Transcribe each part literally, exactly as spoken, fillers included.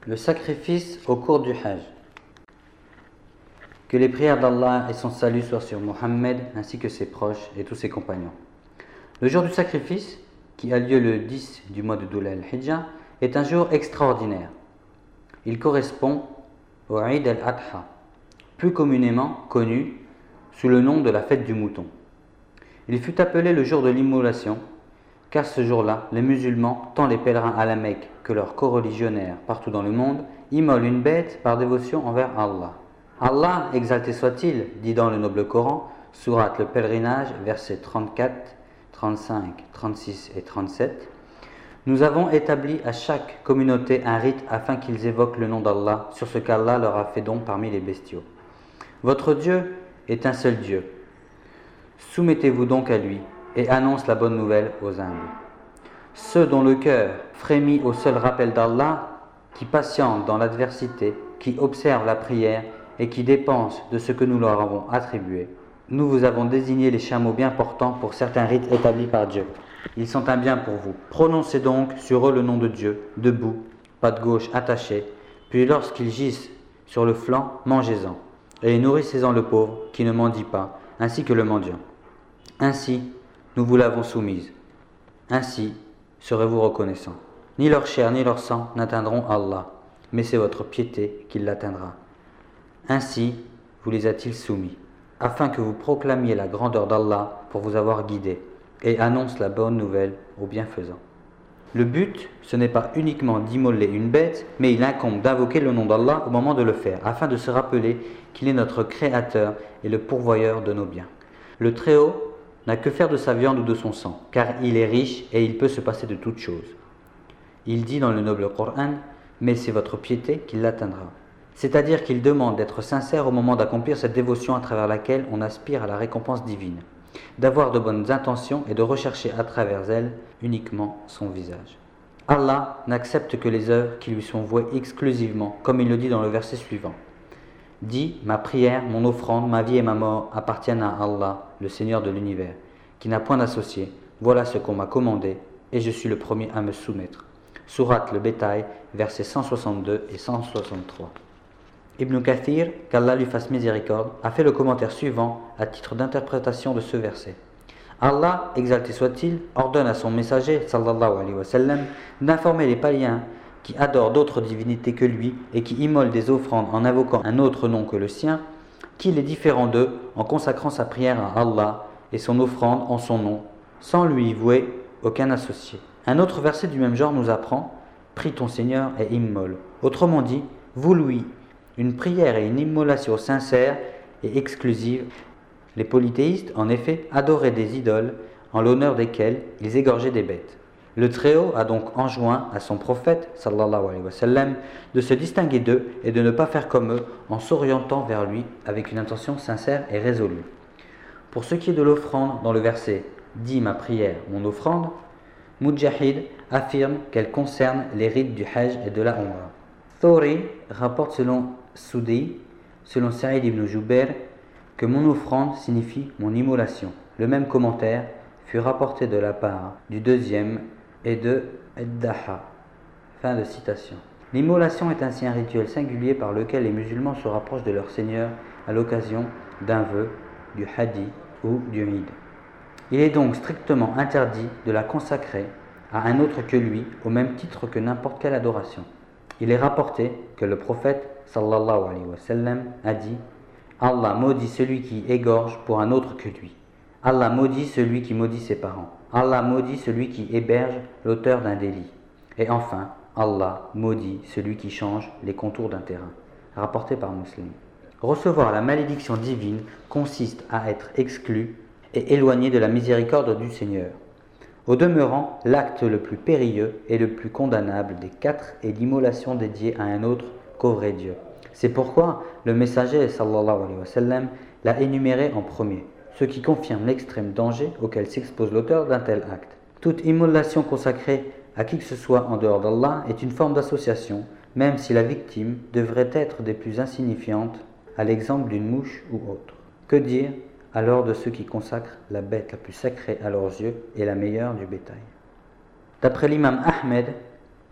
Le sacrifice au cours du Hajj. Que les prières d'Allah et son salut soient sur Mohammed ainsi que ses proches et tous ses compagnons. Le jour du sacrifice, qui a lieu le dix du mois de Dhul al-Hijjah, est un jour extraordinaire. Il correspond au Eid al-Adha, plus communément connu sous le nom de la fête du mouton. Il fut appelé le jour de l'immolation, car ce jour-là, les musulmans, tant les pèlerins à la Mecque que leurs coreligionnaires partout dans le monde, immolent une bête par dévotion envers Allah. Allah, exalté soit-il, dit dans le noble Coran, sourate le pèlerinage, versets trente-quatre, trente-cinq, trente-six et trente-sept, « Nous avons établi à chaque communauté un rite afin qu'ils évoquent le nom d'Allah sur ce qu'Allah leur a fait don parmi les bestiaux. Votre Dieu est un seul Dieu. Soumettez-vous donc à lui et annonce la bonne nouvelle aux humbles. Ceux dont le cœur frémit au seul rappel d'Allah, qui patientent dans l'adversité, qui observent la prière et qui dépensent de ce que nous leur avons attribué. Nous vous avons désigné les chameaux bien portants pour certains rites établis par Dieu. Ils sont un bien pour vous. Prononcez donc sur eux le nom de Dieu, debout, patte gauche attachée, puis lorsqu'ils gisent sur le flanc, mangez-en, et nourrissez-en le pauvre qui ne mendie pas, ainsi que le mendiant. Ainsi, nous vous l'avons soumise. Ainsi, serez-vous reconnaissants. Ni leur chair ni leur sang n'atteindront Allah, mais c'est votre piété qui l'atteindra. Ainsi, vous les a-t-il soumis, afin que vous proclamiez la grandeur d'Allah pour vous avoir guidés, et annonce la bonne nouvelle aux bienfaisants. Le but, ce n'est pas uniquement d'immoler une bête, mais il incombe d'invoquer le nom d'Allah au moment de le faire, afin de se rappeler qu'il est notre Créateur et le pourvoyeur de nos biens. Le Très-Haut n'a que faire de sa viande ou de son sang, car il est riche et il peut se passer de toutes choses. Il dit dans le noble Coran, mais c'est votre piété qui l'atteindra. C'est-à-dire qu'il demande d'être sincère au moment d'accomplir cette dévotion à travers laquelle on aspire à la récompense divine, d'avoir de bonnes intentions et de rechercher à travers elles uniquement son visage. Allah n'accepte que les œuvres qui lui sont vouées exclusivement, comme il le dit dans le verset suivant. Dis, ma prière, mon offrande, ma vie et ma mort appartiennent à Allah, le Seigneur de l'univers, qui n'a point d'associé. Voilà ce qu'on m'a commandé, et je suis le premier à me soumettre. Sourate le Bétail, versets cent soixante-deux et cent soixante-trois. Ibn Kathir, qu'Allah lui fasse miséricorde, a fait le commentaire suivant à titre d'interprétation de ce verset. Allah, exalté soit-il, ordonne à son messager, sallallahu alayhi wa sallam, d'informer les païens qui adorent d'autres divinités que lui et qui immolent des offrandes en invoquant un autre nom que le sien, qu'il est différent d'eux en consacrant sa prière à Allah et son offrande en son nom, sans lui vouer aucun associé. Un autre verset du même genre nous apprend « Prie ton Seigneur et immole ». Autrement dit, voue-lui une prière et une immolation sincère et exclusive. Les polythéistes, en effet, adoraient des idoles en l'honneur desquelles ils égorgeaient des bêtes. Le Très-Haut a donc enjoint à son prophète, sallallahu alayhi wa sallam, de se distinguer d'eux et de ne pas faire comme eux en s'orientant vers lui avec une intention sincère et résolue. Pour ce qui est de l'offrande, dans le verset « Dis ma prière, mon offrande », Mujahid affirme qu'elle concerne les rites du Hajj et de la Umrah. Thawri rapporte selon Soudi, selon Saïd ibn Jubair, que mon offrande signifie mon immolation. Le même commentaire fut rapporté de la part du deuxième et de Eddaha. Fin de citation. L'immolation est ainsi un rituel singulier par lequel les musulmans se rapprochent de leur Seigneur à l'occasion d'un vœu, du hadi ou du Eid. Il est donc strictement interdit de la consacrer à un autre que lui, au même titre que n'importe quelle adoration. Il est rapporté que le prophète sallallahu alayhi wa sallam a dit « Allah maudit celui qui égorge pour un autre que lui. Allah maudit celui qui maudit ses parents. Allah maudit celui qui héberge l'auteur d'un délit. Et enfin, Allah maudit celui qui change les contours d'un terrain. » Rapporté par Muslim. Recevoir la malédiction divine consiste à être exclu et éloigné de la miséricorde du Seigneur. Au demeurant, l'acte le plus périlleux et le plus condamnable des quatre est l'immolation dédiée à un autre qu'au vrai Dieu. C'est pourquoi le messager sallallahu alayhi wa sallam l'a énuméré en premier, ce qui confirme l'extrême danger auquel s'expose l'auteur d'un tel acte. Toute immolation consacrée à qui que ce soit en dehors d'Allah est une forme d'association, même si la victime devrait être des plus insignifiantes, à l'exemple d'une mouche ou autre. Que dire alors de ceux qui consacrent la bête la plus sacrée à leurs yeux et la meilleure du bétail? D'après l'imam Ahmed,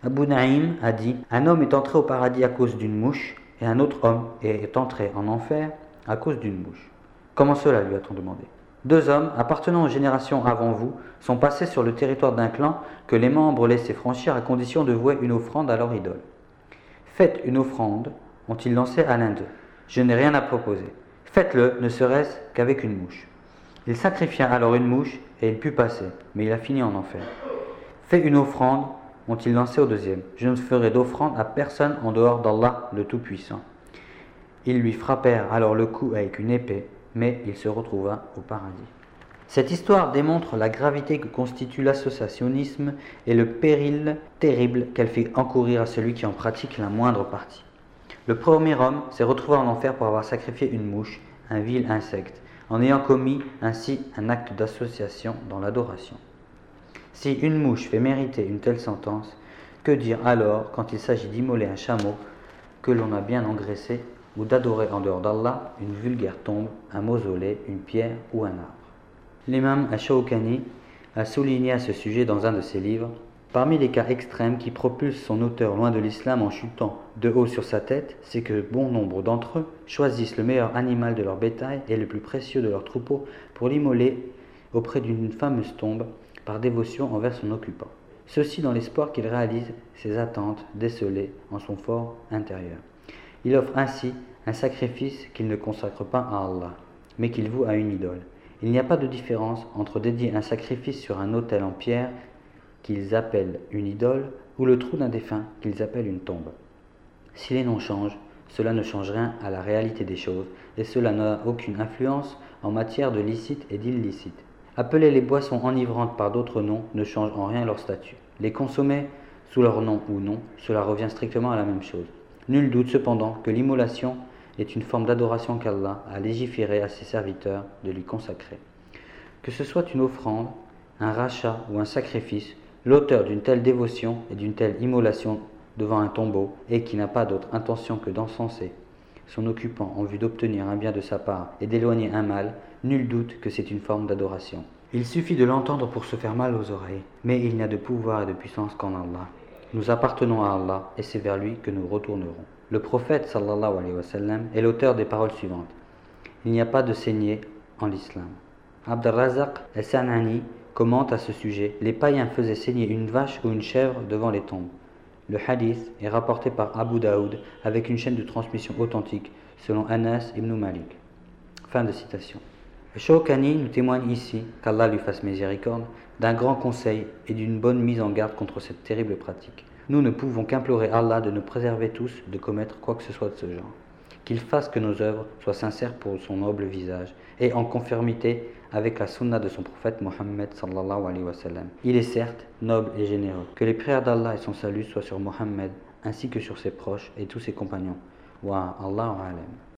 Abu Naïm a dit: un homme est entré au paradis à cause d'une mouche, et un autre homme est entré en enfer à cause d'une mouche. Comment cela, lui a-t-on demandé. Deux hommes, appartenant aux générations avant vous, sont passés sur le territoire d'un clan que les membres laissaient franchir à condition de vouer une offrande à leur idole. Faites une offrande, ont-ils lancé à l'un d'eux. Je n'ai rien à proposer. Faites-le, ne serait-ce qu'avec une mouche. Il sacrifia alors une mouche et il put passer, mais il a fini en enfer. Fais une offrande, ont-ils lancé au deuxième. Je ne ferai d'offrande à personne en dehors d'Allah le Tout-Puissant. Ils lui frappèrent alors le cou avec une épée, mais il se retrouva au paradis. Cette histoire démontre la gravité que constitue l'associationnisme et le péril terrible qu'elle fait encourir à celui qui en pratique la moindre partie. Le premier homme s'est retrouvé en enfer pour avoir sacrifié une mouche, un vil insecte, en ayant commis ainsi un acte d'association dans l'adoration. Si une mouche fait mériter une telle sentence, que dire alors quand il s'agit d'immoler un chameau que l'on a bien engraissé ou d'adorer en dehors d'Allah une vulgaire tombe, un mausolée, une pierre ou un arbre. L'imam Ash-Shawkani a souligné à ce sujet dans un de ses livres: parmi les cas extrêmes qui propulsent son auteur loin de l'islam en chutant de haut sur sa tête, c'est que bon nombre d'entre eux choisissent le meilleur animal de leur bétail et le plus précieux de leur troupeau pour l'immoler auprès d'une fameuse tombe par dévotion envers son occupant. Ceci dans l'espoir qu'il réalise ses attentes décelées en son fort intérieur. Il offre ainsi un sacrifice qu'il ne consacre pas à Allah, mais qu'il voue à une idole. Il n'y a pas de différence entre dédier un sacrifice sur un autel en pierre qu'ils appellent une idole ou le trou d'un défunt qu'ils appellent une tombe. Si les noms changent, cela ne change rien à la réalité des choses et cela n'a aucune influence en matière de licite et d'illicite. Appeler les boissons enivrantes par d'autres noms ne change en rien leur statut. Les consommer sous leur nom ou non, cela revient strictement à la même chose. Nul doute cependant que l'immolation est une forme d'adoration qu'Allah a légiféré à ses serviteurs de lui consacrer. Que ce soit une offrande, un rachat ou un sacrifice, l'auteur d'une telle dévotion et d'une telle immolation devant un tombeau et qui n'a pas d'autre intention que d'encenser son occupant en vue d'obtenir un bien de sa part et d'éloigner un mal, nul doute que c'est une forme d'adoration. Il suffit de l'entendre pour se faire mal aux oreilles, mais il n'y a de pouvoir et de puissance qu'en Allah. Nous appartenons à Allah et c'est vers lui que nous retournerons. Le prophète sallallahu alayhi wa sallam est l'auteur des paroles suivantes: il n'y a pas de saignée en l'islam. Abd al-Razzaq al-San'ani commente à ce sujet: les païens faisaient saigner une vache ou une chèvre devant les tombes. Le hadith est rapporté par Abu Daoud avec une chaîne de transmission authentique selon Anas ibn Malik. Fin de citation. Shawkani nous témoigne ici, qu'Allah lui fasse miséricorde, d'un grand conseil et d'une bonne mise en garde contre cette terrible pratique. Nous ne pouvons qu'implorer Allah de nous préserver tous de commettre quoi que ce soit de ce genre. Qu'il fasse que nos œuvres soient sincères pour son noble visage et en conformité avec la sunna de son prophète Mohammed sallallahu alayhi wa sallam. Il est certes noble et généreux. Que les prières d'Allah et son salut soient sur Mohammed ainsi que sur ses proches et tous ses compagnons. Wa Allahu alam.